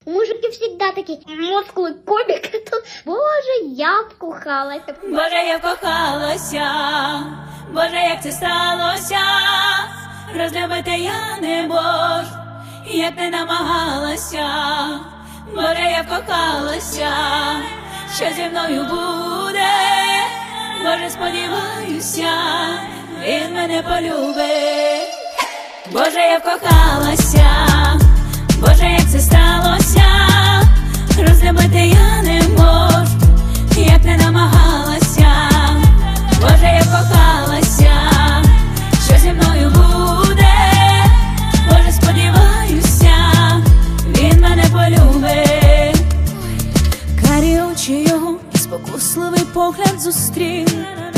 Мужики всегда такие, мускулы, кубик. Боже, я вкохалася. Боже, я вкохалася. Боже, як це сталося. Розлюбити я не можу, як ти намагалася. Боже, я вкохалася. Що зі мною буде? Боже, сподіваюся, він мене полюбить. Боже, я вкохалася. Боже, як це сталося. Розлюбити я не можу, як не намагалася. Боже, я вкохалася. Що зі мною буде? Боже, сподіваюся, він мене полюбить. Карі очі його і спокусливий погляд зустрів.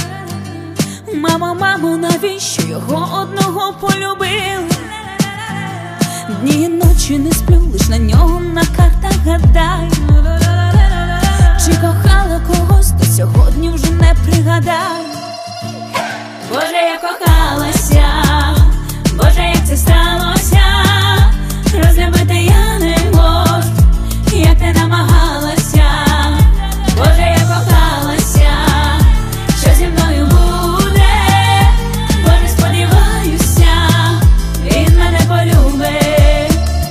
Мамо, навіщо його одного полюбив? Дні і ночі не сплю, лиш на нього на картах гадаю. Чи кохала когось, то сьогодні вже не пригадаю. Боже, я кохалася. Боже, як це сталося. Розлюбити я не можу, як ти намагалася. Боже, я кохалася. Що зі мною буде? Боже, сподіваюся, він мене полюбить.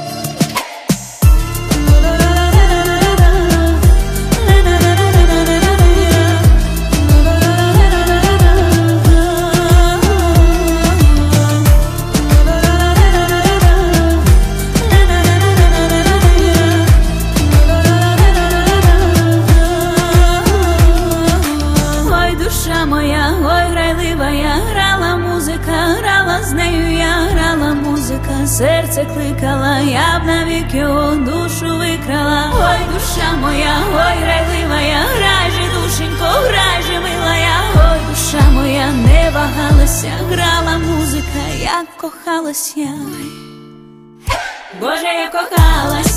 Ой, душа моя, ой, грайлива я, грала музика, грала з нею я, грала музика, серце кликала, я б навік його душу викрала. Ой, душа моя, ой, грайлива я, грай же, душенько, грай же, мила я. Ой, душа моя, не вагалася, грала музика, як кохалась я. Боже, я кохалась.